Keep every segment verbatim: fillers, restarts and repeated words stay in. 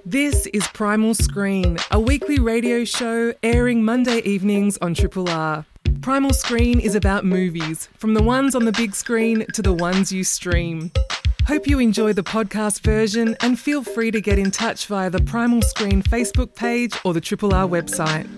This is Primal Screen, a weekly radio show airing Monday evenings on Triple R. Primal Screen is about movies, from the ones on the big screen to the ones you stream. Hope you enjoy the podcast version and feel free to get in touch via the Primal Screen Facebook page or the Triple R website.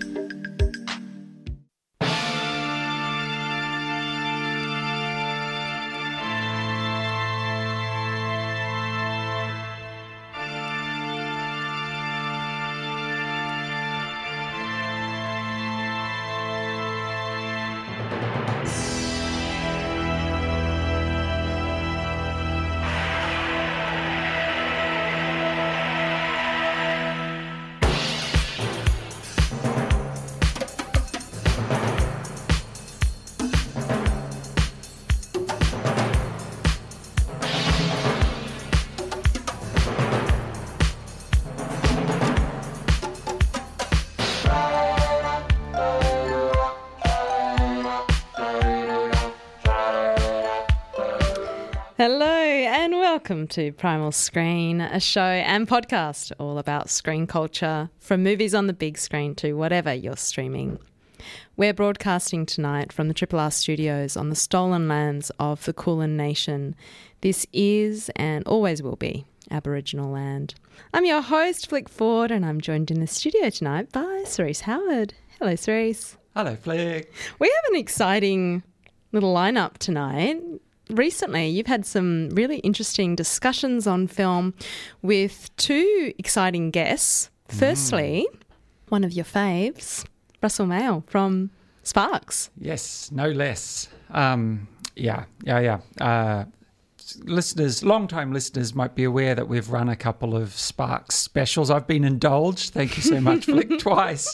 Hello and welcome to Primal Screen, a show and podcast all about screen culture, from movies on the big screen to whatever you're streaming. We're broadcasting tonight from the Triple R studios on the stolen lands of the Kulin Nation. This is and always will be Aboriginal land. I'm your host, Flick Ford, and I'm joined in the studio tonight by Cerise Howard. Hello, Cerise. Hello, Flick. We have an exciting little lineup tonight. Recently, you've had some really interesting discussions on film with two exciting guests. Firstly, mm. one of your faves, Russell Mael from Sparks. Yes, no less. Um, yeah, yeah, yeah. Uh, listeners, long-time listeners might be aware that we've run a couple of Sparks specials. I've been indulged. Thank you so much, Flick, twice.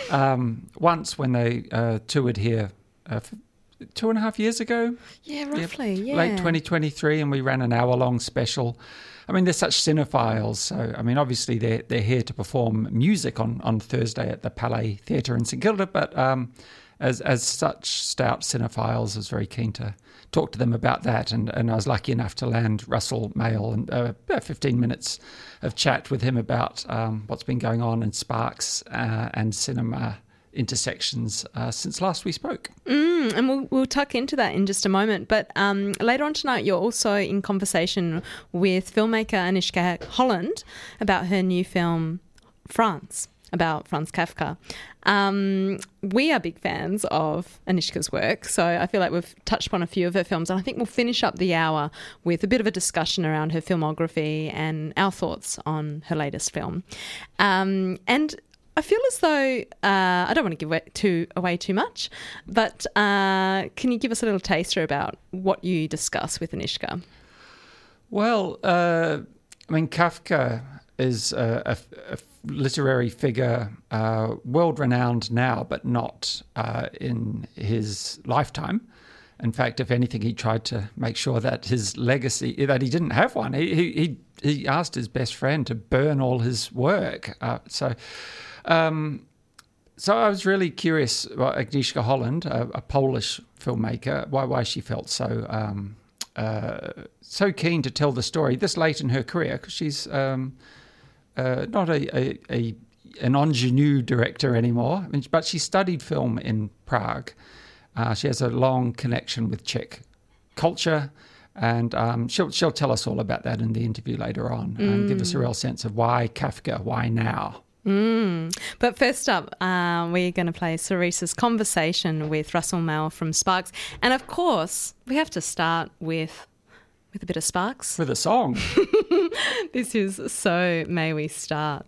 Um, once when they uh, toured here uh, for two and a half years ago. Yeah, roughly, yep. yeah. Late twenty twenty-three, and we ran an hour-long special. I mean, they're such cinephiles, so, I mean, obviously they're, they're here to perform music on, on Thursday at the Palais Theatre in St Kilda, but um, as as such stout cinephiles, I was very keen to talk to them about that, and, and I was lucky enough to land Russell Mael and uh, about fifteen minutes of chat with him about um, what's been going on in Sparks uh, and cinema intersections uh, since last we spoke. Mm, and we'll, we'll tuck into that in just a moment. But um, later on tonight, you're also in conversation with filmmaker Anishka Holland about her new film, France, about Franz Kafka. Um, we are big fans of Anishka's work, so I feel like we've touched upon a few of her films, and I think we'll finish up the hour with a bit of a discussion around her filmography and our thoughts on her latest film. Um, and I feel as though, uh, I don't want to give away too, away too much, but uh, can you give us a little taster about what you discuss with Anishka? Well, uh, I mean, Kafka is a, a, a literary figure, uh, world-renowned now, but not uh, in his lifetime. In fact, if anything, he tried to make sure that his legacy, that he didn't have one. He he he asked his best friend to burn all his work. Uh, so... Um, so I was really curious about Agnieszka Holland, a, a Polish filmmaker, why why she felt so um, uh, so keen to tell the story this late in her career, because she's um, uh, not a, a, a an ingenue director anymore, I mean, but she studied film in Prague. Uh, she has a long connection with Czech culture, and um, she'll she'll tell us all about that in the interview later on, mm. and give us a real sense of why Kafka, why now. Mm. But first up, uh, we're going to play Cerise's conversation with Russell Mael from Sparks. And of course, we have to start with with a bit of Sparks. With a song. This is So May We Start.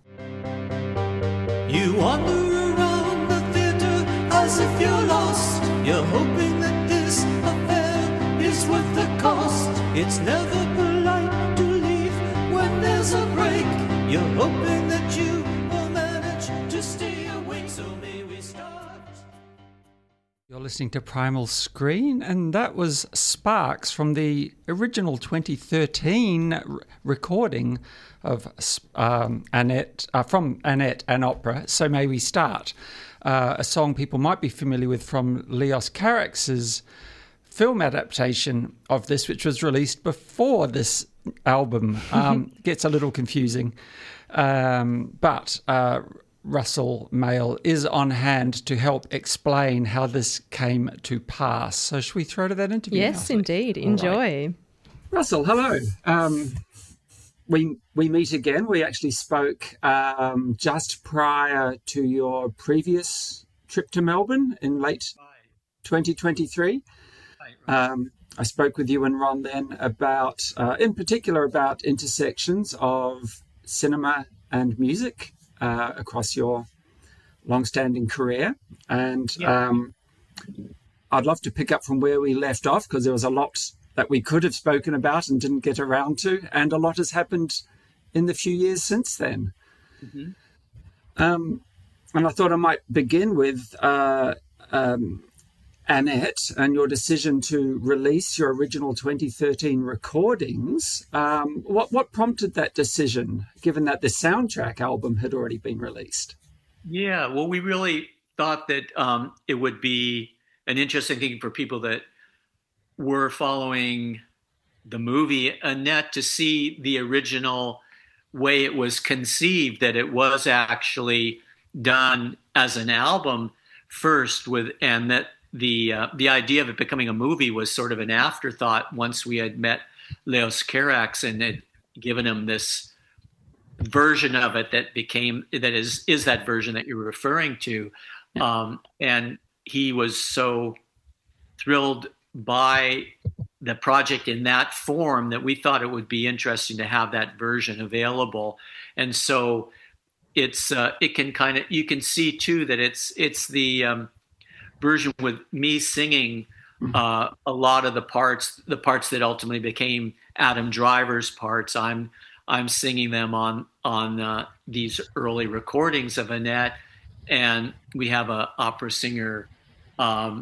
You wander around the theatre as if you're lost. You're hoping that this affair is worth the cost. It's never polite to leave when there's a break. You're hoping that you to stay awake, so may we start. You're listening to Primal Screen, and that was Sparks from the original twenty thirteen r- recording of um, Annette, uh, from Annette, an opera, So May We Start, uh, a song people might be familiar with from Leos Carax's film adaptation of this, which was released before this album um, gets a little confusing. Um, but uh, Russell Mael is on hand to help explain how this came to pass. So should we throw to that interview? Yes, now? indeed. Enjoy. Right. Russell, hello. Um, we we meet again. We actually spoke um, just prior to your previous trip to Melbourne in late twenty twenty-three. Um, I spoke with you and Ron then about, uh, in particular, about intersections of cinema and music uh, across your long-standing career. And yeah. um, I'd love to pick up from where we left off, because there was a lot that we could have spoken about and didn't get around to, and a lot has happened in the few years since then. Mm-hmm. Um, and I thought I might begin with uh, um, Annette and your decision to release your original twenty thirteen recordings. Um, what, what prompted that decision, given that the soundtrack album had already been released? Yeah, well, we really thought that um, it would be an interesting thing for people that were following the movie Annette to see the original way it was conceived, that it was actually done as an album first, with and that the uh, the idea of it becoming a movie was sort of an afterthought once we had met Leos Carax and had given him this version of it that became that is is that version that you're referring to, um, and he was so thrilled by the project in that form that we thought it would be interesting to have that version available. And so it's uh, it can kind of you can see too that it's it's the um, version with me singing uh, a lot of the parts, the parts that ultimately became Adam Driver's parts. I'm I'm singing them on on uh, these early recordings of Annette, and we have a opera singer um,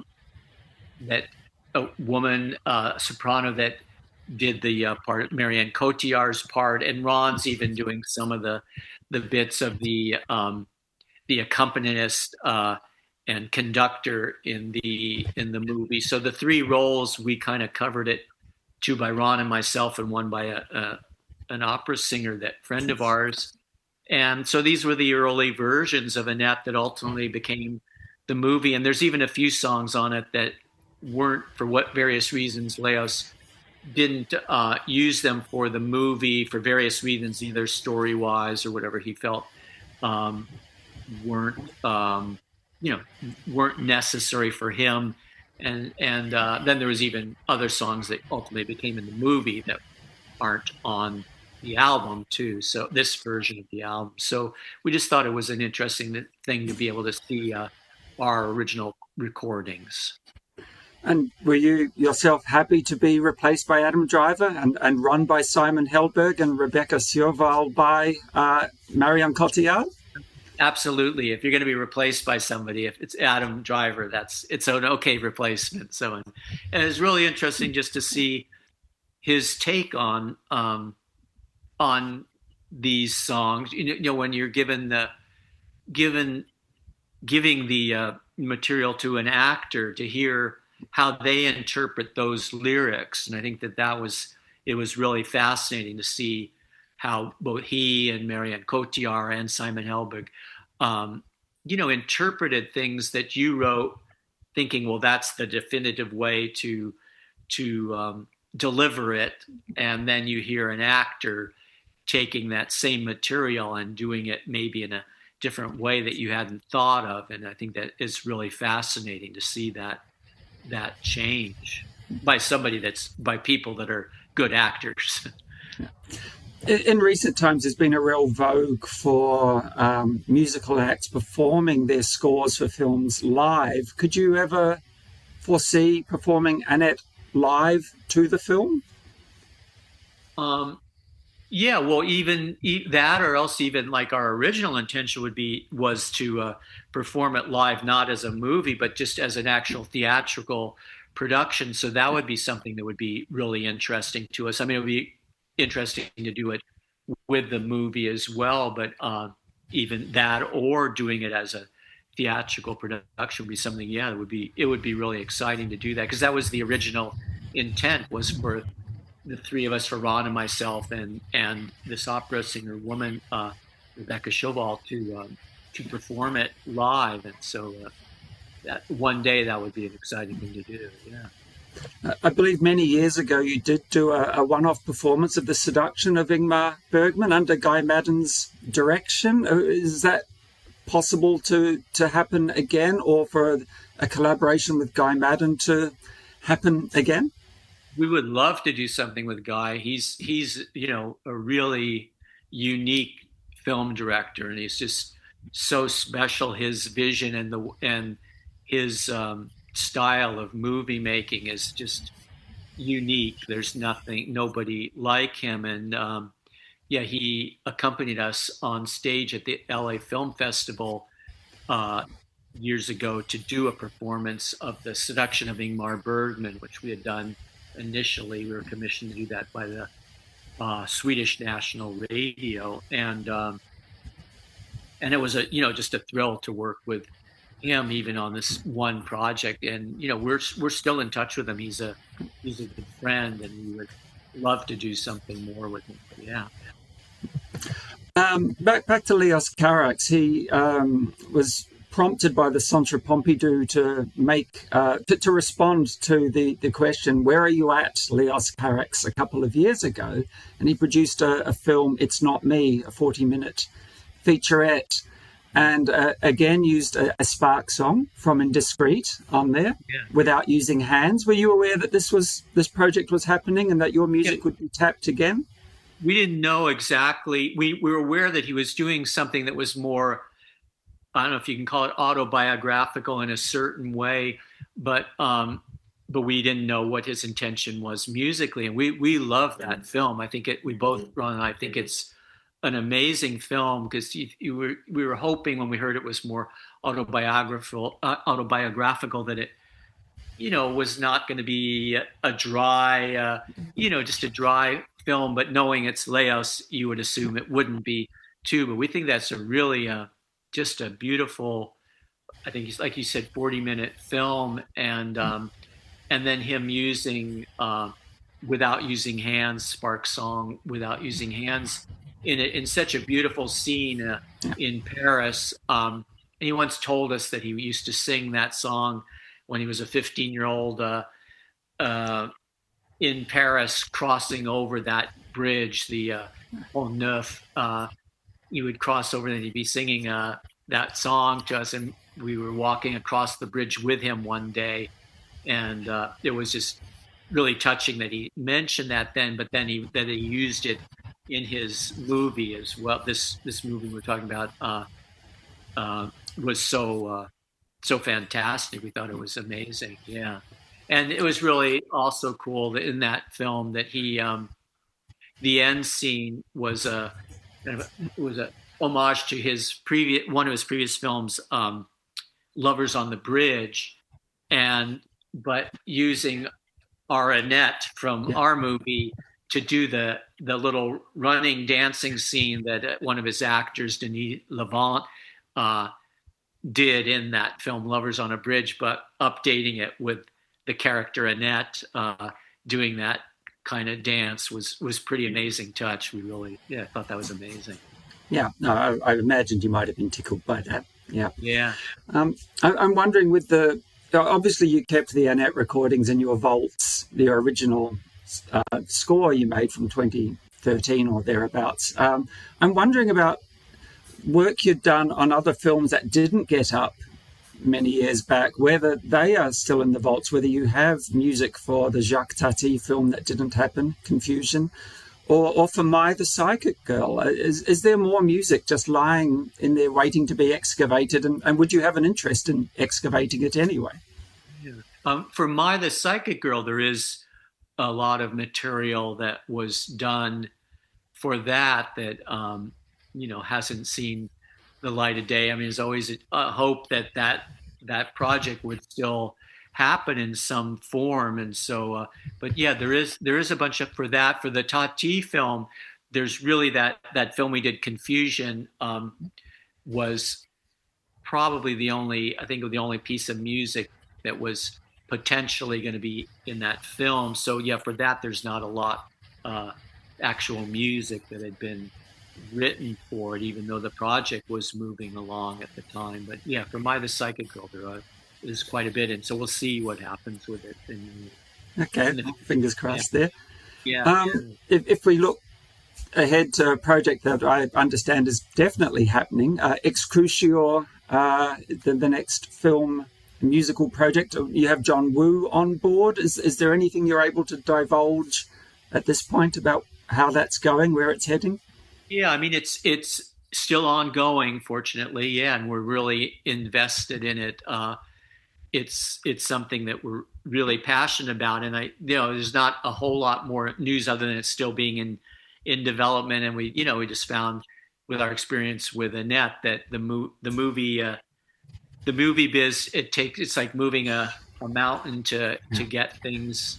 that. A woman, uh, soprano that did the uh, part, Marianne Cotillard's part, and Ron's even doing some of the the bits of the um, the accompanist uh, and conductor in the in the movie. So the three roles we kind of covered it, two by Ron and myself, and one by a, a an opera singer, that friend of ours. And so these were the early versions of Annette that ultimately became the movie. And there's even a few songs on it that weren't, for what various reasons, Leos didn't uh, use them for the movie for various reasons, either story-wise or whatever he felt um, weren't, um, you know, weren't necessary for him. And and uh, then there was even other songs that ultimately became in the movie that aren't on the album too. So this version of the album. So we just thought it was an interesting thing to be able to see uh, our original recordings. And were you yourself happy to be replaced by Adam Driver and, and run by Simon Helberg and Rebecca Sjöwall by uh, Marianne Cotillard? Absolutely. If you're going to be replaced by somebody, if it's Adam Driver, that's it's an okay replacement. So, and it's really interesting just to see his take on um, on these songs. You know, you know, when you're given the given giving the uh, material to an actor to hear how they interpret those lyrics. And I think that that was, it was really fascinating to see how both he and Marianne Cotillard and Simon Helberg, um, you know, interpreted things that you wrote thinking, well, that's the definitive way to, to um, deliver it. And then you hear an actor taking that same material and doing it maybe in a different way that you hadn't thought of. And I think that it's really fascinating to see that that change by somebody that's by people that are good actors. in, in recent times, there's been a real vogue for um, musical acts performing their scores for films live. Could you ever foresee performing Annette live to the film? Um, yeah, well, even e- that, or else even like our original intention would be was to uh, perform it live, not as a movie, but just as an actual theatrical production. So that would be something that would be really interesting to us. I mean, it would be interesting to do it with the movie as well, but uh, even that, or doing it as a theatrical production would be something. Yeah, it would be it would be really exciting to do that, because that was the original intent, was for the three of us, Ferran and myself, and and this opera singer woman, uh, Rebecca Chauvel, to um, to perform it live. And so uh, that one day that would be an exciting thing to do. Yeah. I believe many years ago you did do a, a one-off performance of The Seduction of Ingmar Bergman under Guy Maddin's direction. Is that possible to, to happen again, or for a, a collaboration with Guy Maddin to happen again? We would love to do something with Guy. He's he's you know a really unique film director, and he's just so special. His vision and the and his um, style of movie making is just unique. There's nothing, nobody like him. And um, yeah, he accompanied us on stage at the L A Film Festival uh, years ago to do a performance of The Seduction of Ingmar Bergman, which we had done initially. We were commissioned to do that by the uh, Swedish National Radio, and um, and it was a you know just a thrill to work with him even on this one project. And you know we're we're still in touch with him. He's a he's a good friend, and we would love to do something more with him. But yeah. Um, back back to Leos Carax. He um, was prompted by the Centre Pompidou to make uh, to, to respond to the, the question, "Where are you at, Leos Carax?" a couple of years ago, and he produced a, a film, "It's Not Me," a forty-minute featurette, and uh, again used a, a Spark song from Indiscreet on there, yeah. without using hands. Were you aware that this was this project was happening and that your music yeah. would be tapped again? We didn't know exactly. We, we were aware that he was doing something that was more, I don't know if you can call it autobiographical in a certain way, but um, but we didn't know what his intention was musically. And we we love that film. I think it. We both, Ron and I, think it's an amazing film, because you, you were we were hoping when we heard it was more autobiographical, uh, autobiographical that it, you know, was not going to be a, a dry, uh, you know, just a dry film. But knowing it's Leos, you would assume it wouldn't be too. But we think that's a really uh, just a beautiful, I think he's like you said, forty minute film, and um, and then him using uh, without using hands, Spark song without using hands in it, in such a beautiful scene uh, in Paris. Um, and he once told us that he used to sing that song when he was a fifteen year old uh, uh, in Paris, crossing over that bridge, the uh, Pont Neuf. Uh, he would cross over and he'd be singing uh, that song to us. And we were walking across the bridge with him one day. And uh, it was just really touching that he mentioned that then, but then he that he used it in his movie as well. This this movie we're talking about uh, uh, was so uh, so fantastic. We thought it was amazing. Yeah. And it was really also cool that in that film that he, um, the end scene was a was a homage to his previous one of his previous films, um, Lovers on the Bridge, and but using our Annette from yeah. our movie to do the the little running dancing scene that one of his actors, Denis Lavant, uh, did in that film, Lovers on a Bridge, but updating it with the character Annette uh, doing that kind of dance was was pretty amazing touch. We really, yeah, thought that was amazing. Yeah, no, I, I imagined you might have been tickled by that. Yeah, yeah. Um, I, I'm wondering, with the obviously you kept the Annette recordings in your vaults, the original uh, score you made from twenty thirteen or thereabouts. Um, I'm wondering about work you'd done on other films that didn't get up many years back, whether they are still in the vaults, whether you have music for the Jacques Tati film that didn't happen, Confusion, or, or for My the Psychic Girl. Is, is there more music just lying in there waiting to be excavated, and, and would you have an interest in excavating it anyway? Yeah. Um, for My the Psychic Girl, there is a lot of material that was done for that that um, you know hasn't seen the light of day. I mean, there's always a, a hope that, that that project would still happen in some form. And so, uh, but yeah, there is there is a bunch of for that for the Tati film. There's really that that film we did, Confusion, um, was probably the only I think the only piece of music that was potentially going to be in that film. So yeah, for that there's not a lot uh, actual music that had been written for it, even though the project was moving along at the time. But yeah, for My the Psychic Girl, there are, is quite a bit, and so we'll see what happens with it. And, okay, and fingers crossed yeah. there. Yeah. Um, if, if we look ahead to a project that I understand is definitely happening, uh, Excrucior, uh, the, the next film musical project, you have John Woo on board. Is, is there anything you're able to divulge at this point about how that's going, where it's heading? Yeah, I mean, it's it's still ongoing, fortunately. Yeah, and we're really invested in it. Uh, it's it's something that we're really passionate about, and I, you know, there's not a whole lot more news other than it's still being in in development. And we, you know, we just found with our experience with Annette that the mo- the movie uh, the movie biz it takes it's like moving a, a mountain to to get things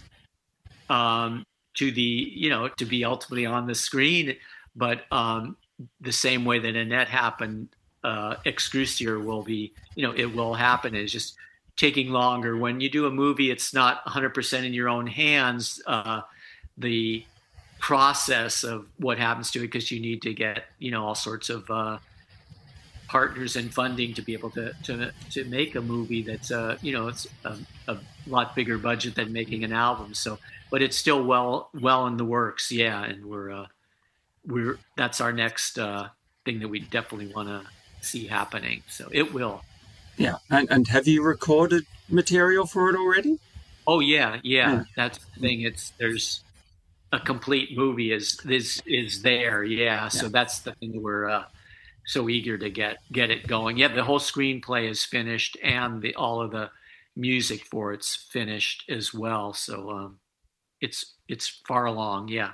um, to the you know to be ultimately on the screen. But um, the same way that Annette happened, uh, Excrucior will be, you know, it will happen. It's just taking longer. When you do a movie, it's not one hundred percent in your own hands, uh, the process of what happens to it, because you need to get, you know, all sorts of uh, partners and funding to be able to to, to make a movie that's, uh, you know, it's a, a lot bigger budget than making an album. So, but it's still well well in the works, yeah, and we're... Uh, We're that's our next uh, thing that we definitely want to see happening. So it will. Yeah, and, and have you recorded material for it already? Oh yeah, yeah. Yeah. That's the thing. It's there's a complete movie is is is there. Yeah. So Yeah. that's the thing that we're uh, so eager to get get it going. Yeah, the whole screenplay is finished, and the all of the music for it's finished as well. So um, it's it's far along. Yeah.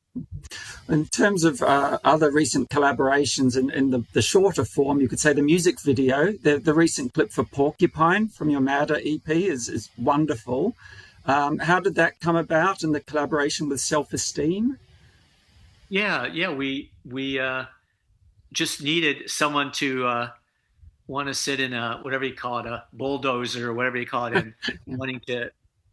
In terms of uh, other recent collaborations in, in the, the shorter form, you could say the music video, the, the recent clip for Porcupine from your Madder E P is, is wonderful. Um, how did that come about, and the collaboration with Self-Esteem? Yeah, yeah, we we uh, just needed someone to uh, want to sit in a, whatever you call it, a bulldozer or whatever you call it, and wanting to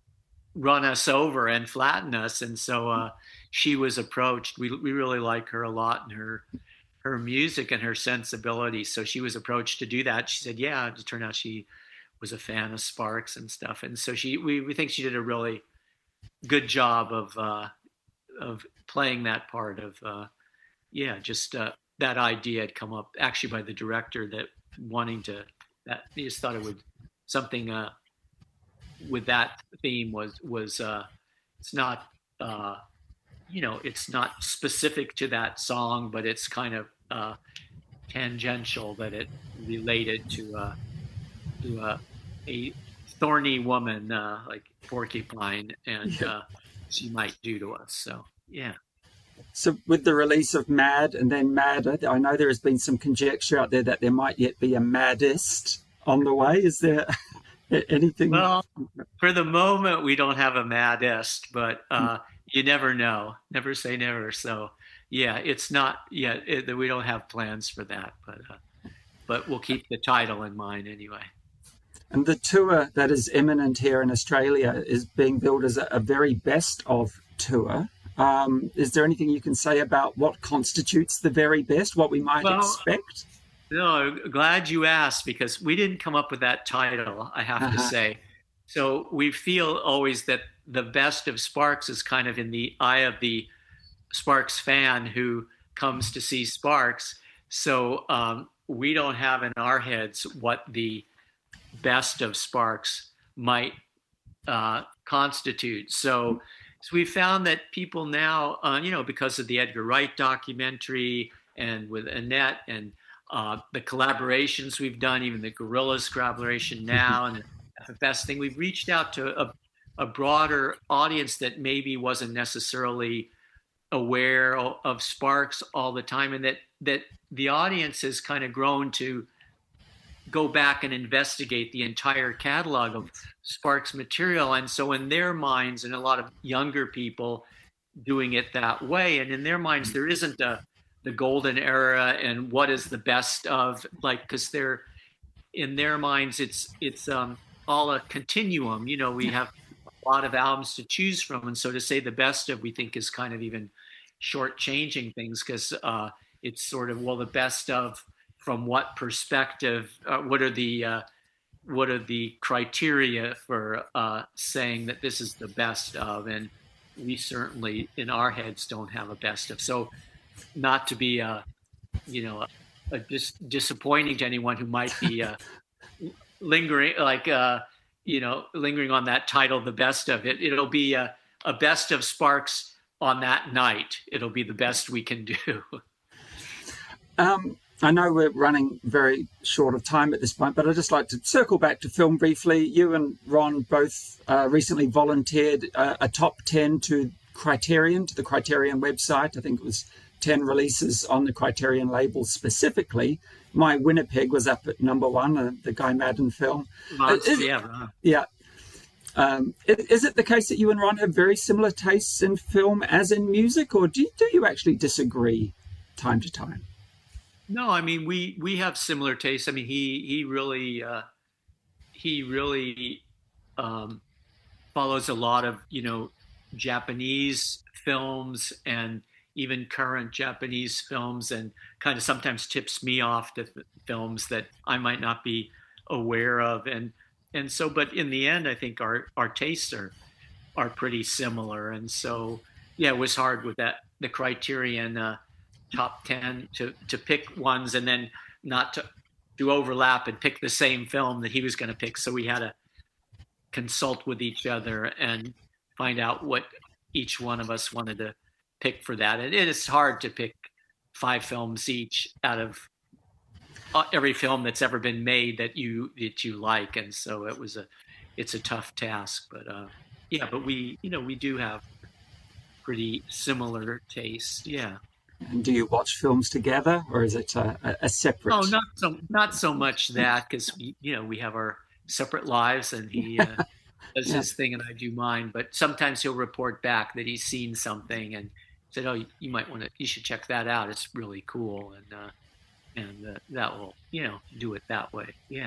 run us over and flatten us. And so uh, she was approached. We we really like her a lot, and her her music and her sensibility. So she was approached to do that. She said, yeah. It turned out she was a fan of Sparks and stuff. And so she we, we think she did a really good job of uh, of playing that part of, uh, yeah, just uh, that idea had come up actually by the director, that wanting to, that he just thought it would, something uh, with that theme was, was uh, it's not, uh, you know, it's not specific to that song, but it's kind of uh, tangential, that it related to, uh, to uh, a thorny woman uh, like Porcupine, and uh, she might do to us. So, yeah. So with the release of Mad and then Madder, I know there has been some conjecture out there that there might yet be a Maddest on the way. Is there anything? Well, for the moment, we don't have a Maddest, but uh, you never know. Never say never. So, yeah, it's not yet. It, we don't have plans for that, but uh, but we'll keep the title in mind anyway. And the tour that is imminent here in Australia is being billed as a, a very best of tour. Um, is there anything you can say about what constitutes the very best, what we might well, expect? No, glad you asked, because we didn't come up with that title, I have uh-huh. to say. So we feel always that the best of Sparks is kind of in the eye of the Sparks fan who comes to see Sparks. So um, we don't have in our heads what the best of Sparks might uh, constitute. So, so we found that people now, uh, you know, because of the Edgar Wright documentary and with Annette and uh, the collaborations we've done, even the Gorillaz collaboration now and the F F S thing, we've reached out to a, a broader audience that maybe wasn't necessarily aware of, of Sparks all the time, and that that the audience has kind of grown to go back and investigate the entire catalog of Sparks material. And so in their minds, and a lot of younger people doing it that way, and in their minds, there isn't a, the golden era and what is the best of, like, because they're, in their minds, it's, it's um, all a continuum. You know, we have a lot of albums to choose from. And so to say the best of, we think is kind of even shortchanging things, because uh, it's sort of, well, the best of from what perspective? Uh, what are the uh, what are the criteria for uh, saying that this is the best of? And we certainly in our heads don't have a best of. So not to be a, you know, a, a dis- disappointing to anyone who might be uh, lingering, like, uh, you know, lingering on that title, the best of it. It'll be a, a best of Sparks on that night. It'll be the best we can do. Um, I know we're running very short of time at this point, but I'd just like to circle back to film briefly. You and Ron both uh, recently volunteered uh, a top ten to Criterion, to the Criterion website. I think it was ten releases on the Criterion label specifically. My Winnipeg was up at number one, uh, the Guy Maddin film. Uh, is, yeah. Right. Yeah. Um, is it the case that you and Ron have very similar tastes in film as in music, or do you, do you actually disagree time to time? No, I mean, we, we have similar tastes. I mean, he he really uh, he really um, follows a lot of, you know, Japanese films and even current Japanese films, and kind of sometimes tips me off to th- films that I might not be aware of. And and so, but in the end, I think our, our tastes are are pretty similar. And so, yeah, it was hard with that the Criterion uh, top ten to to pick ones and then not to to overlap and pick the same film that he was going to pick. So we had to consult with each other and find out what each one of us wanted to pick for that. And it is hard to pick five films each out of every film that's ever been made that you that you like. And so it was a it's a tough task. But uh, yeah, but we you know we do have pretty similar tastes. Yeah. And do you watch films together, or is it a, a separate? Oh, not so not so much that, because you know we have our separate lives, and he uh, does yeah. his thing and I do mine. But sometimes he'll report back that he's seen something and said, "Oh, you might want to, you should check that out. It's really cool," and uh, and uh, that will you know do it that way. Yeah.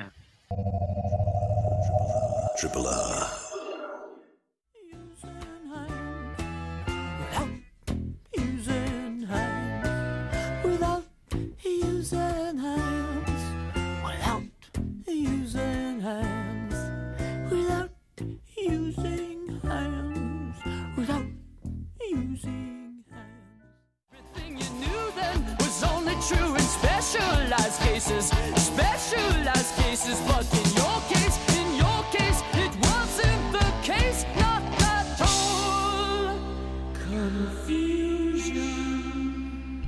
Triple R. Specialized cases, specialized cases, but in your case, in your case, it wasn't the case, not at all. Confusion.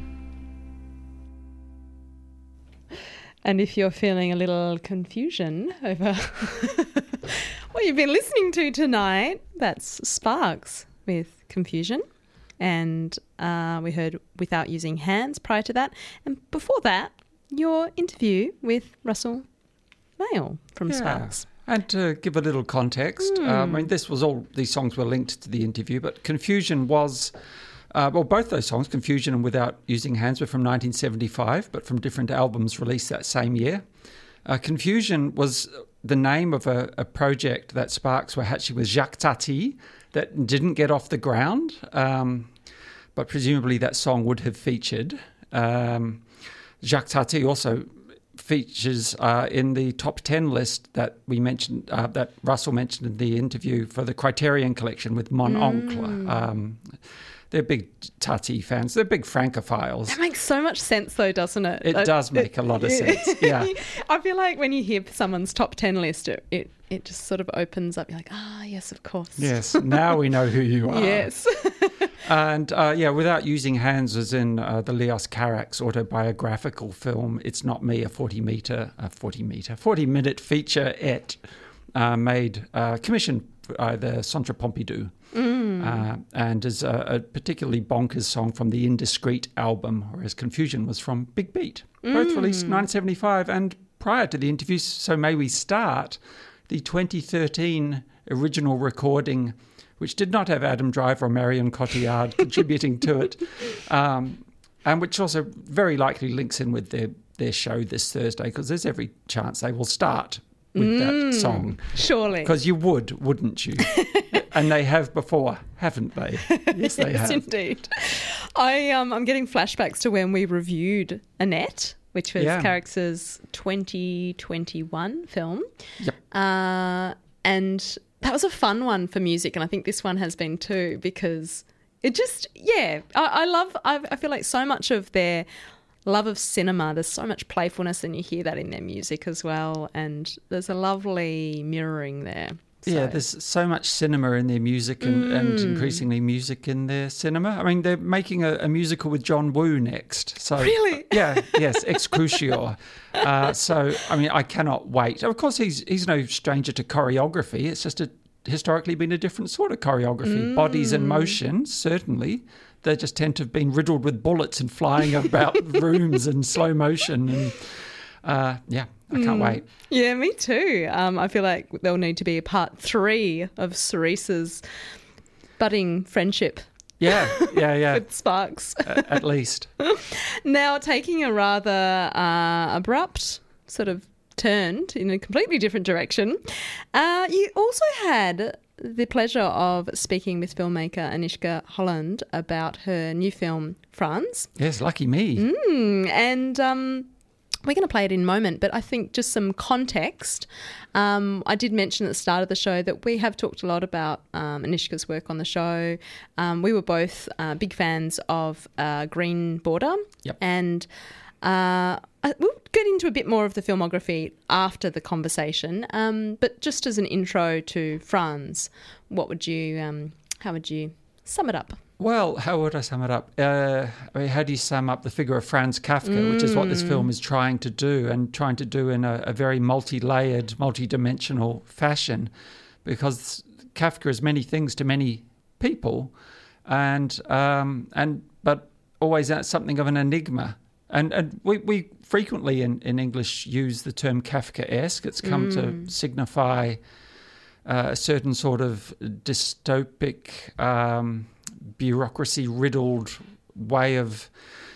And if you're feeling a little confusion over what you've been listening to tonight, that's Sparks with Confusion. And uh, we heard Without Using Hands prior to that. And before that, your interview with Russell Mael from yeah. Sparks. And to give a little context, mm. um, I mean, this was all, these songs were linked to the interview, but Confusion was, uh, well, both those songs, Confusion and Without Using Hands, were from nineteen seventy-five, but from different albums released that same year. Uh, Confusion was the name of a, a project that Sparks were hatching with Jacques Tati that didn't get off the ground, um, but presumably that song would have featured. Um, Jacques Tati also features uh, in the top ten list that we mentioned, uh, that Russell mentioned in the interview for the Criterion collection with Mon mm. Oncle. Um, they're big Tati fans. They're big Francophiles. That makes so much sense, though, doesn't it? It like, does make it, a lot of sense. Yeah, I feel like when you hear someone's top ten list, it, it it just sort of opens up. You're like, ah, yes, of course. Yes, now we know who you are. Yes. And uh, yeah, Without Using Hands was in uh, the Leos Carax autobiographical film It's Not Me, a forty meter, a forty meter, forty minute featurette uh, made, uh, commissioned by the Centre Pompidou. Mm. Uh, and is a, a particularly bonkers song from the Indiscreet album, whereas Confusion was from Big Beat. Both mm. released in nineteen seventy-five, and prior to the interviews, so may we start, the twenty thirteen original recording, which did not have Adam Driver or Marion Cotillard contributing to it, um, and which also very likely links in with their, their show this Thursday, because there's every chance they will start with mm, that song. Surely. Because you would, wouldn't you? And they have before, haven't they? Yes, they yes, have. indeed. I, um, I'm getting flashbacks to when we reviewed Annette, which was Yeah. Carax's twenty twenty-one film. Yep. Uh, and that was a fun one for music, and I think this one has been too, because it just, yeah, I, I love, I, I feel like so much of their love of cinema, there's so much playfulness, and you hear that in their music as well, and there's a lovely mirroring there. So. Yeah, there's so much cinema in their music and, Mm. and increasingly music in their cinema. I mean, they're making a, a musical with John Woo next. So Really? Yeah, yes, Ex Crucior. Uh, so, I mean, I cannot wait. Of course, he's he's no stranger to choreography. It's just a, historically been a different sort of choreography. Mm. Bodies in motion, certainly. They just tend to have been riddled with bullets and flying about rooms in slow motion. And uh, yeah, I can't wait. Yeah, me too. Um, I feel like there'll need to be a part three of Ceresa's budding friendship Yeah, yeah, yeah. with Sparks. a- At least. Now, taking a rather uh, abrupt sort of turn in a completely different direction, uh, you also had the pleasure of speaking with filmmaker Anishka Holland about her new film, France. Yes, lucky me. Mm, and um, we're going to play it in a moment, but I think just some context. Um, I did mention at the start of the show that we have talked a lot about um, Anishka's work on the show. Um, we were both uh, big fans of uh, Green Border. Yep. And uh, I- we'll get into a bit more of the filmography after the conversation. Um, but just as an intro to France, what would you, um, how would you sum it up? Well, how would I sum it up? Uh, I mean, how do you sum up the figure of Franz Kafka, which is what this film is trying to do, and trying to do in a, a very multi-layered, multi-dimensional fashion, because Kafka is many things to many people, and um, and but always something of an enigma. And and we, we frequently in, in English use the term Kafkaesque. It's come to signify uh, a certain sort of dystopic, um, bureaucracy-riddled way of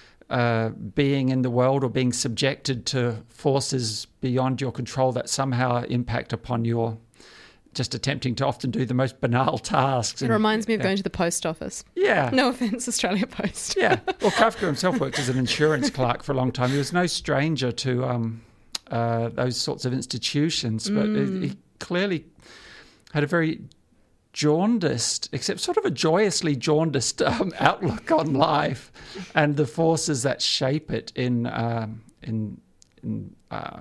uh, being in the world, or being subjected to forces beyond your control that somehow impact upon your just attempting to often do the most banal tasks. It And- reminds me of yeah. going to the post office. Yeah. No offence, Australia Post. Yeah. Well, Kafka himself worked as an insurance clerk for a long time. He was no stranger to um, uh, those sorts of institutions, but Mm. he he clearly had a very jaundiced, except sort of a joyously jaundiced um, outlook on life and the forces that shape it in um, in in uh,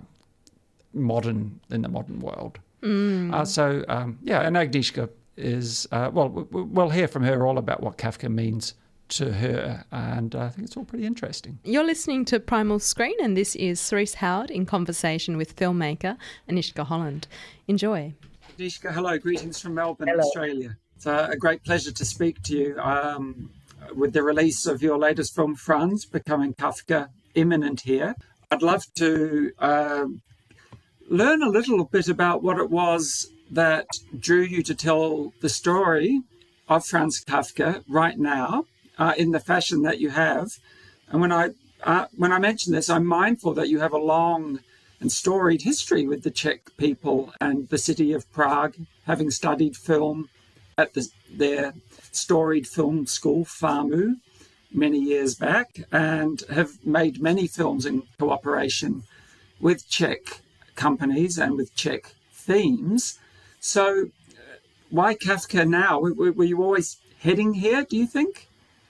modern in the modern world. Mm. Uh, so um, yeah, and Agnieszka is uh, well, w- w- we'll hear from her all about what Kafka means to her, and uh, I think it's all pretty interesting. You're listening to Primal Screen, and this is Cerise Howard in conversation with filmmaker Anishka Holland. Enjoy. Agnieszka, hello, greetings from Melbourne, Hello. Australia. It's a, a great pleasure to speak to you. Um, with the release of your latest film, Franz, Becoming Kafka, imminent here, I'd love to um, learn a little bit about what it was that drew you to tell the story of Franz Kafka right now uh, in the fashion that you have. And when I uh, when I mention this, I'm mindful that you have a long and storied history with the Czech people and the city of Prague, having studied film at the, their storied film school, FAMU, many years back, and have made many films in cooperation with Czech companies and with Czech themes. So uh, why Kafka now? Were, were you always heading here, do you think?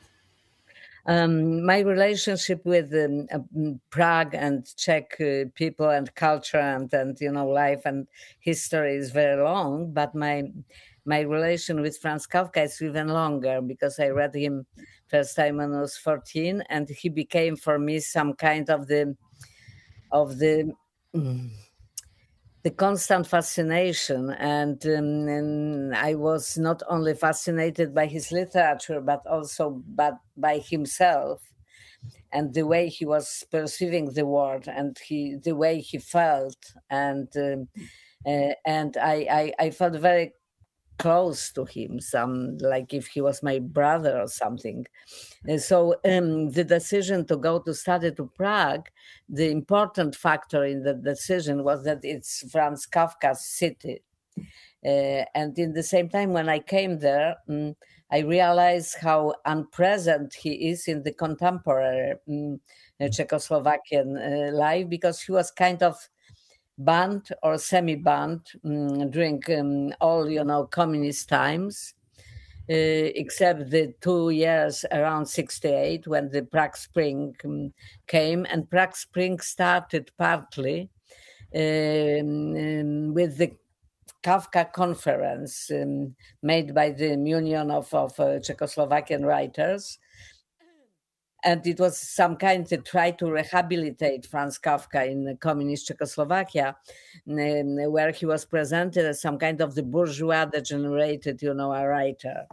Um, my relationship with um, um, Prague and Czech uh, people and culture and, and you know life and history is very long, but my my relation with Franz Kafka is even longer, because I read him first time when I was fourteen, and he became for me some kind of the of the mm, the constant fascination, and, um, and I was not only fascinated by his literature, but also but by himself and the way he was perceiving the world, and he the way he felt, and um, uh, and I, I I felt very close to him, some like if he was my brother or something. And so um, the decision to go to study to Prague, the important factor in the decision was that it's Franz Kafka's city. Uh, and in the same time, when I came there, um, I realized how unpresent he is in the contemporary um, Czechoslovakian uh, life, because he was kind of banned or semi-banned um, during um, all, you know, communist times, uh, except the two years around sixty-eight when the Prague Spring um, came. And Prague Spring started partly um, um, with the Kafka conference um, made by the Union of, of uh, Czechoslovakian Writers. And it was some kind to try to rehabilitate Franz Kafka in the communist Czechoslovakia, um, where he was presented as some kind of the bourgeois degenerated, you know, a writer.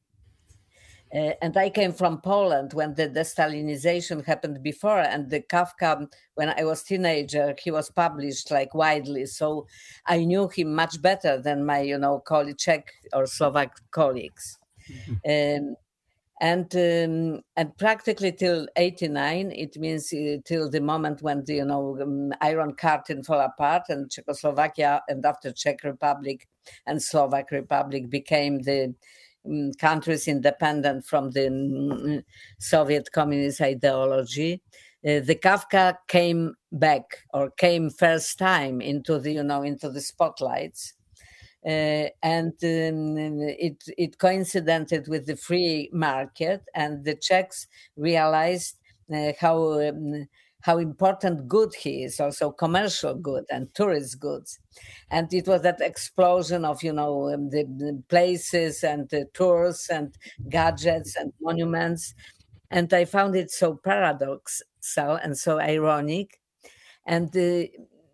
Uh, and I came from Poland when the de-Stalinization happened before, and the Kafka, when I was teenager, he was published like widely. So I knew him much better than my, you know, colleague, Czech or Slovak colleagues. Mm-hmm. Um, and um, and practically till eighty-nine, it means uh, till the moment when the, you know, um, Iron Curtain fell apart and Czechoslovakia and after Czech Republic and Slovak Republic became the countries independent from the Soviet communist ideology, uh, the Kafka came back or came first time into the, you know, into the spotlights. Uh, and um, it, it coincided with the free market, and the Czechs realized uh, how um, how important good he is, also commercial good and tourist goods. And it was that explosion of, you know, um, the, the places and the tours and gadgets and monuments. And I found it so paradoxical and so ironic. And uh,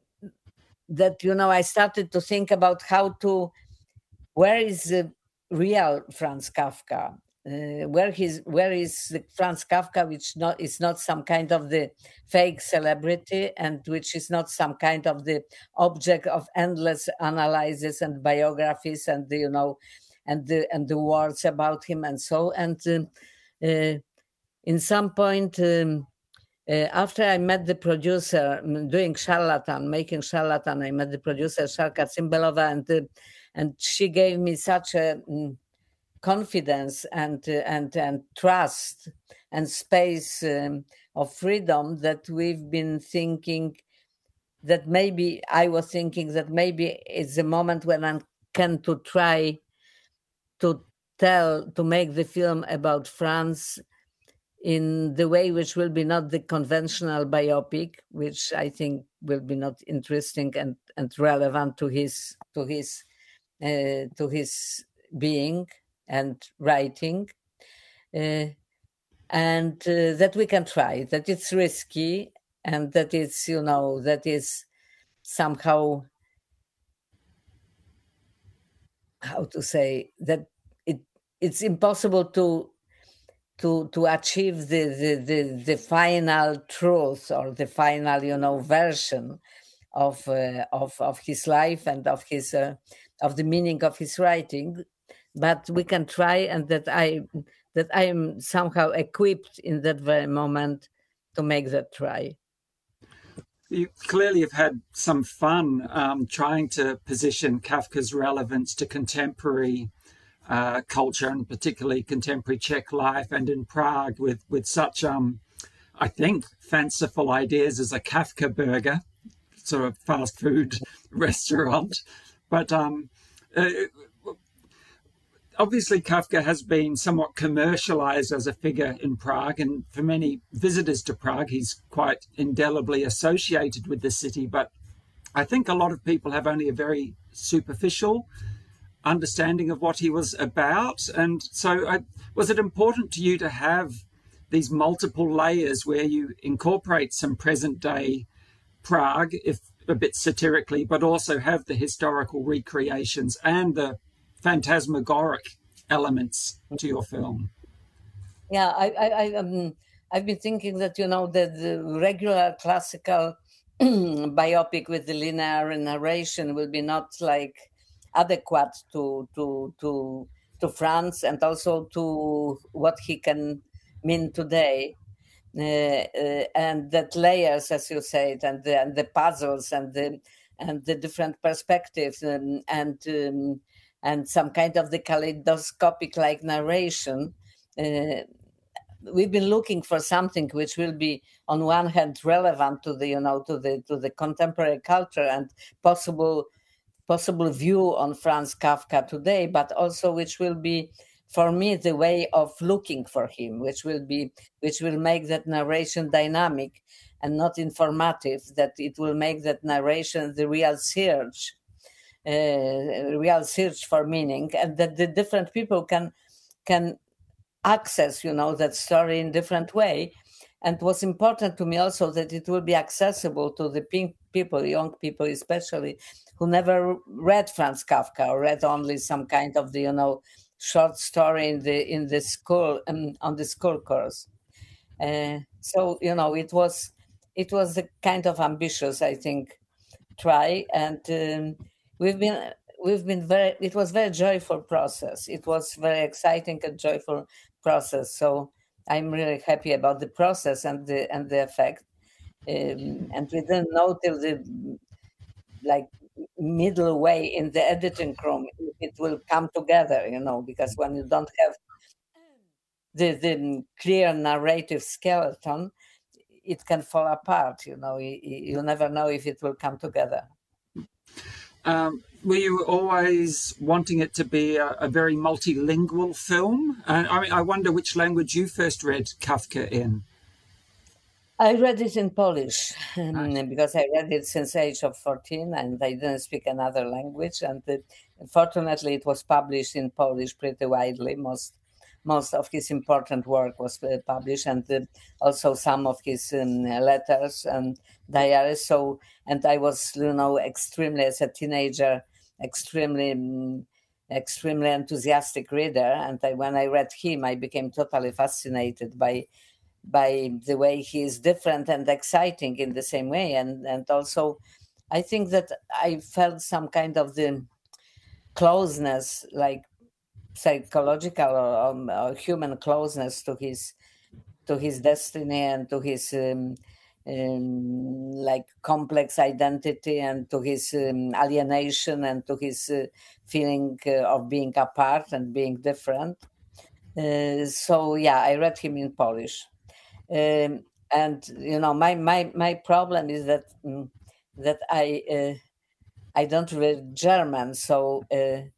that, you know, I started to think about how to, where is the real Franz Kafka? Uh, where his where is the Franz Kafka, which not is not some kind of the fake celebrity, and which is not some kind of the object of endless analyses and biographies and the, you know, and the and the words about him and so. And uh, uh, in some point um, uh, after I met the producer doing Charlatan, making Charlatan, I met the producer Sharka Cimbelova, and uh, and she gave me such a um, confidence and uh, and and trust and space um, of freedom that we've been thinking that maybe I was thinking that maybe it's a moment when I can to try to tell to make the film about Franz in the way which will be not the conventional biopic, which I think will be not interesting and, and relevant to his to his uh, to his being and writing, uh, and uh, that we can try, that it's risky, and that it's, you know, that is somehow, how to say, that it it's impossible to to to achieve the the the, the final truth or the final, you know, version of uh, of of his life and of his uh, of the meaning of his writing. But we can try, and that I that I am somehow equipped in that very moment to make that try. You clearly have had some fun um, trying to position Kafka's relevance to contemporary uh, culture, and particularly contemporary Czech life, and in Prague with with such, um, I think, fanciful ideas as a Kafka burger, sort of fast food restaurant. But um, uh, obviously, Kafka has been somewhat commercialized as a figure in Prague, and for many visitors to Prague, he's quite indelibly associated with the city. But I think a lot of people have only a very superficial understanding of what he was about. And so I, was it important to you to have these multiple layers where you incorporate some present-day Prague, if a bit satirically, but also have the historical recreations and the phantasmagoric elements to your film? Yeah, I, I, I um, I've been thinking that, you know, the, the regular classical biopic with the linear narration will be not like adequate to to to to Franz, and also to what he can mean today. Uh, uh, and that layers, as you said, and the, and the puzzles and the and the different perspectives and and, um, and some kind of the kaleidoscopic like narration. Uh, we've been looking for something which will be on one hand relevant to the you know to the to the contemporary culture and possible possible view on Franz Kafka today, but also which will be, for me, the way of looking for him, which will be which will make that narration dynamic and not informative, that it will make that narration the real search, uh, real search for meaning, and that the different people can can access, you know, that story in different way. And it was important to me also that it will be accessible to the pink people, young people especially, who never read Franz Kafka or read only some kind of the, you know, short story in the in the school um, on the school course. Uh, so you know, it was it was a kind of ambitious, I think, try, and um, we've been we've been very. It was very joyful process. It was very exciting and joyful process. So I'm really happy about the process and the and the effect. Um, and we didn't know till the like middle way in the editing room if it will come together, you know, because when you don't have the, the clear narrative skeleton, it can fall apart, you know. You, you never know if it will come together. Um, were you always wanting it to be a, a very multilingual film? Uh, I mean, I wonder which language you first read Kafka in. I read it in Polish um, Nice. because I read it since the age of fourteen, and I didn't speak another language. And it, fortunately, it was published in Polish pretty widely. Most most of his important work was uh, published, and uh, also some of his um, letters and diaries. So, and I was, you know, extremely, as a teenager, extremely, um, extremely enthusiastic reader. And I, when I read him, I became totally fascinated by by the way he is different and exciting in the same way. And, and also, I think that I felt some kind of the closeness, like psychological or, um, or human closeness to his to his destiny and to his um, um, like complex identity and to his um, alienation and to his uh, feeling uh, of being apart and being different. Uh, so yeah, I read him in Polish. Um, and you know, my my my problem is that um, that I uh, I don't read German, so uh,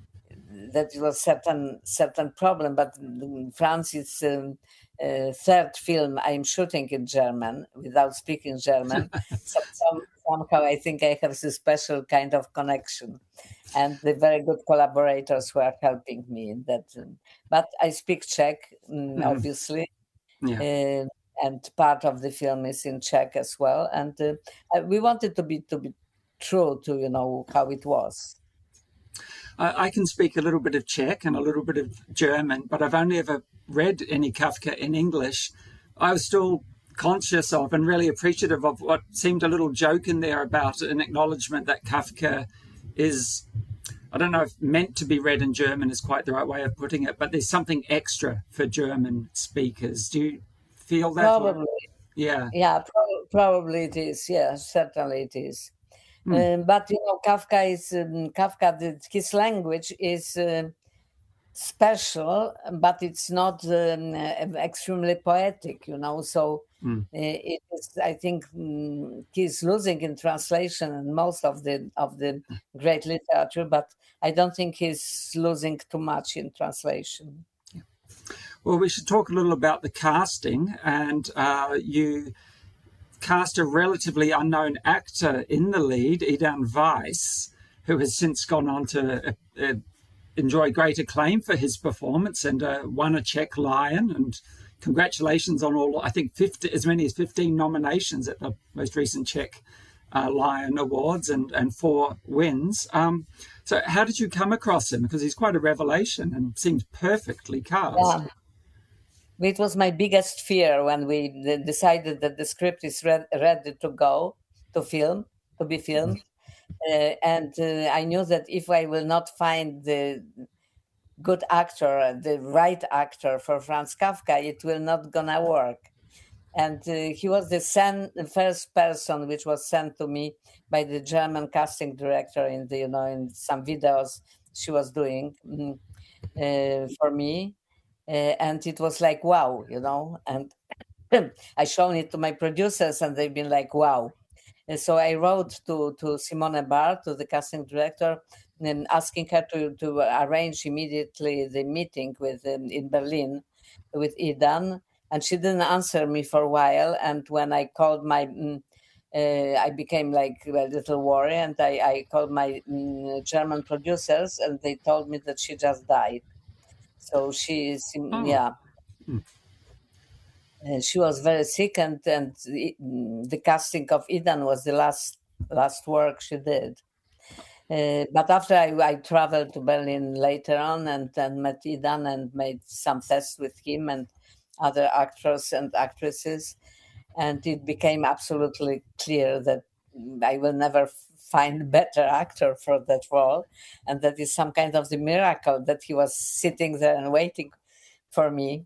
that was certain certain problem. But Francis' um, uh, third film I'm shooting in German without speaking German, so some, somehow I think I have this special kind of connection, and the very good collaborators who are helping me in that. Um, but I speak Czech, um, mm. obviously. Yeah. Uh, and part of the film is in Czech as well, and uh, we wanted to be to be true to, you know, how it was. I, I can speak a little bit of Czech and a little bit of German, but I've only ever read any Kafka in English. I was still conscious of and really appreciative of what seemed a little joke in there about an acknowledgement that Kafka is, I don't know if meant to be read in German is quite the right way of putting it, but there's something extra for German speakers. Do you feel that? Probably. Or? Yeah. Yeah, pro- probably it is. Yeah, certainly it is. Hmm. Um, but, you know, Kafka is, um, Kafka, the, his language is uh, special, but it's not um, uh, extremely poetic, you know, so mm. uh, it is, I think um, he's losing in translation and most of the of the great literature, but I don't think he's losing too much in translation. Yeah. Well, we should talk a little about the casting, and uh, you cast a relatively unknown actor in the lead, Idan Weiss, who has since gone on to uh, uh, enjoy great acclaim for his performance and uh, won a Czech Lion. And congratulations on all, I think, fifty, as many as fifteen nominations at the most recent Czech uh, Lion Awards and, and four wins. Um, so how did you come across him? Because he's quite a revelation and seems perfectly cast. Yeah. It was my biggest fear when we decided that the script is re- ready to go, to film, to be filmed. Uh, and uh, I knew that if I will not find the good actor, the right actor for Franz Kafka, it will not gonna work. And uh, he was the, sen- the first person which was sent to me by the German casting director in the, you know, in some videos she was doing mm, uh, for me. Uh, and it was like, wow, you know, and I shown it to my producers and they've been like, wow. And so I wrote to, to Simone Barr, to the casting director, and asking her to, to arrange immediately the meeting with um, in Berlin with Idan. And she didn't answer me for a while. And when I called my, mm, uh, I became like a little worried. And I, I called my mm, German producers, and they told me that she just died. So she is, oh. yeah. Mm. Uh, she was very sick, and and the, the casting of Idan was the last last work she did. Uh, but after I, I traveled to Berlin later on and then met Idan and made some tests with him and other actors and actresses, and it became absolutely clear that I will never find a better actor for that role, and that is some kind of the miracle that he was sitting there and waiting for me.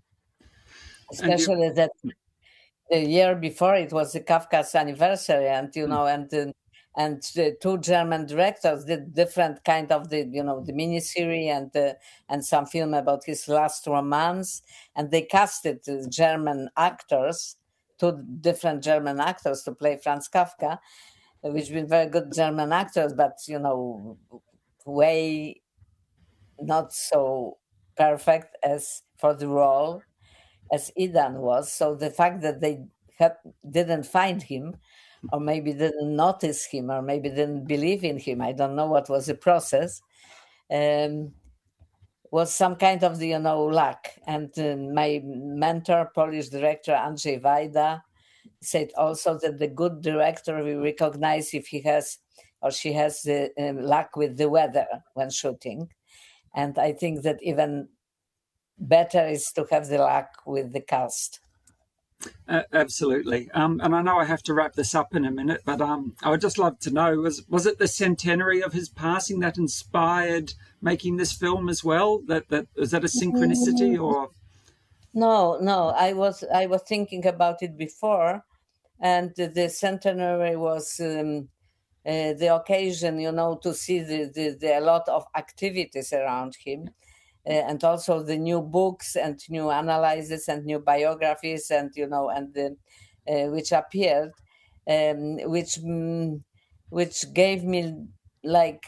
Especially that the year before it was the Kafka's anniversary, and you know, and uh, and the two German directors did different kind of the you know the miniseries and uh, and some film about his last romance, and they casted uh, German actors, two different German actors to play Franz Kafka, which been very good German actors, but you know, way not so perfect as for the role as Idan was. So the fact that they had, didn't find him, or maybe didn't notice him, or maybe didn't believe in him, I don't know what was the process, um, was some kind of the, you know, luck. And uh, my mentor, Polish director Andrzej Wajda, said also that the good director will recognize if he has or she has the um, luck with the weather when shooting. And I think that even better is to have the luck with the cast. Uh, absolutely. Um, and I know I have to wrap this up in a minute, but um, I would just love to know, was was it the centenary of his passing that inspired making this film as well? That that was that a synchronicity or? No, no. I was I was thinking about it before, and the centenary was um, uh, the occasion, you know, to see the, the, the a lot of activities around him. Uh, and also the new books and new analyses and new biographies and you know and the, uh, which appeared, um, which um, which gave me like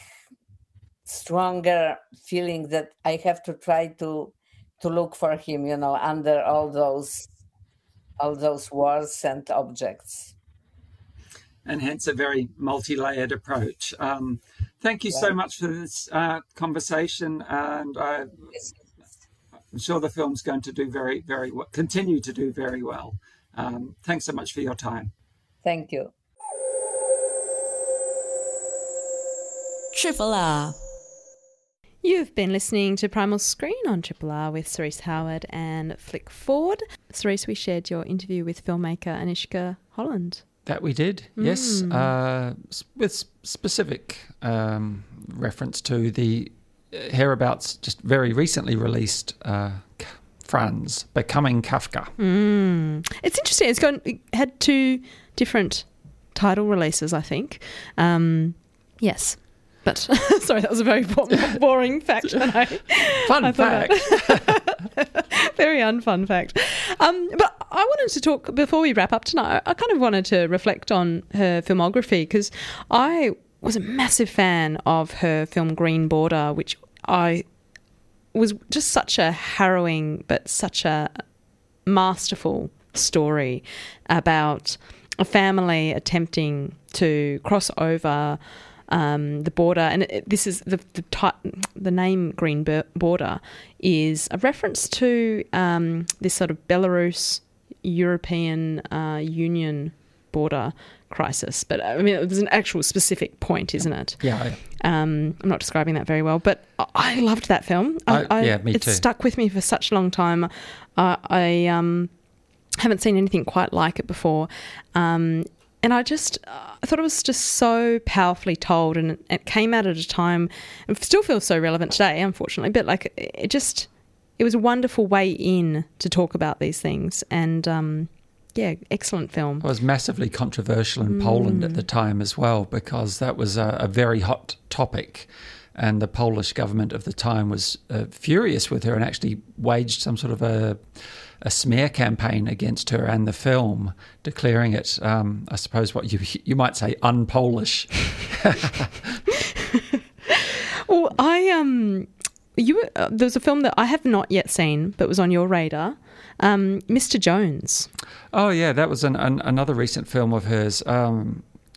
stronger feeling that I have to try to to look for him, you know, under all those all those words and objects. And hence a very multi-layered approach. Um, thank you right. so much for this uh, conversation, and I, I'm sure the film's going to do very, very well, continue to do very well. Um, thanks so much for your time. Thank you. Triple R. You've been listening to Primal Screen on Triple R with Cerise Howard and Flick Ford. Cerise, we shared your interview with filmmaker Anishka Holland. That we did, mm. yes, uh, with specific um, reference to the hereabouts just very recently released uh, Franz, Becoming Kafka. Mm. It's interesting. It's gone it had two different title releases, I think. Um, yes. But, sorry, that was a very boring fact. And I, Fun I fact. Very unfun fact. Um, but I wanted to talk, before we wrap up tonight, I kind of wanted to reflect on her filmography, because I was a massive fan of her film Green Border, which I was just such a harrowing but such a masterful story about a family attempting to cross over Um, the border, and it, this is the the, type, the name Green Border is a reference to um, this sort of Belarus European uh, Union border crisis. But I mean, there's an actual specific point, isn't it? Yeah. yeah. Um, I'm not describing that very well, but I loved that film. I, I, yeah, me it too. It stuck with me for such a long time. Uh, I um, haven't seen anything quite like it before. Um, And I just, uh, I thought it was just so powerfully told, and it came out at a time, it still feels so relevant today, unfortunately, but like it just, it was a wonderful way in to talk about these things. And um, yeah, excellent film. It was massively controversial in mm. Poland at the time as well, because that was a, a very hot topic. And the Polish government of the time was uh, furious with her and actually waged some sort of a, a smear campaign against her and the film, declaring it, um, I suppose, what you you might say, un-Polish. Well, I um, you uh, there's a film that I have not yet seen, but was on your radar, um, Mister Jones. Oh yeah, that was an, an, another recent film of hers. Um,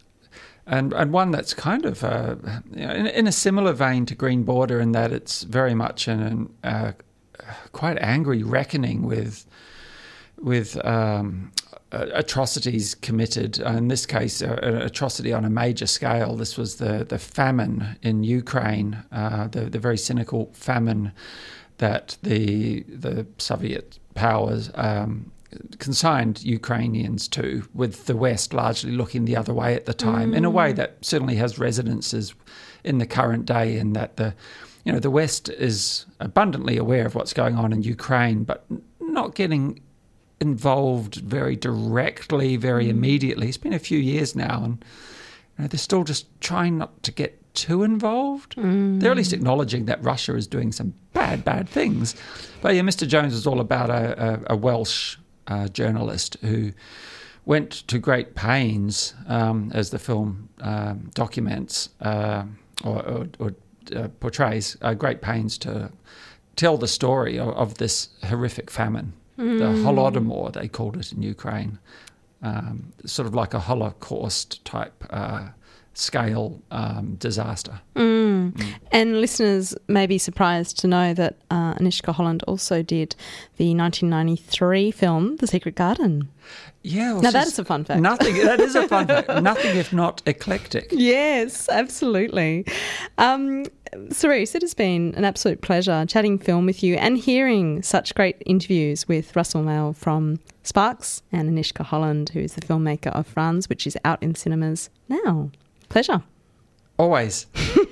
And and one that's kind of uh, you know, in, in a similar vein to Green Border, in that it's very much an, an uh, quite angry reckoning with with um, atrocities committed. In this case, uh, an atrocity on a major scale. This was the, the famine in Ukraine, uh, the the very cynical famine that the the Soviet powers Um, consigned Ukrainians to, with the West largely looking the other way at the time, mm. in a way that certainly has resonances in the current day, in that the, you know, the West is abundantly aware of what's going on in Ukraine, but not getting involved very directly, very mm. immediately. It's been a few years now, and you know, they're still just trying not to get too involved. Mm. They're at least acknowledging that Russia is doing some bad, bad things. But yeah, Mister Jones is all about a, a, a Welsh Uh, journalist who went to great pains, um, as the film um, documents uh, or, or, or uh, portrays, uh, great pains to tell the story of, of this horrific famine, mm. the Holodomor, they called it in Ukraine, um, sort of like a Holocaust type uh, scale um, disaster. Mm. Mm. And listeners may be surprised to know that uh, Anushka Holland also did the nineteen ninety-three film The Secret Garden. Yeah, well, now that is a fun fact. Nothing. That is a fun fact. Nothing if not eclectic. Yes, absolutely. Um, Cerise, it has been an absolute pleasure chatting film with you and hearing such great interviews with Russell Mael from Sparks and Anushka Holland, who is the filmmaker of Franz, which is out in cinemas now. Pleasure. Always.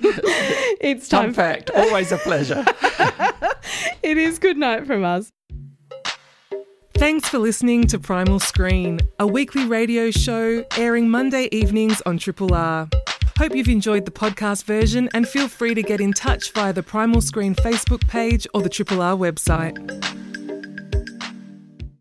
It's time. Fun fact. Always a pleasure. It is good night from us. Thanks for listening to Primal Screen, a weekly radio show airing Monday evenings on Triple R. Hope you've enjoyed the podcast version, and feel free to get in touch via the Primal Screen Facebook page or the Triple R website.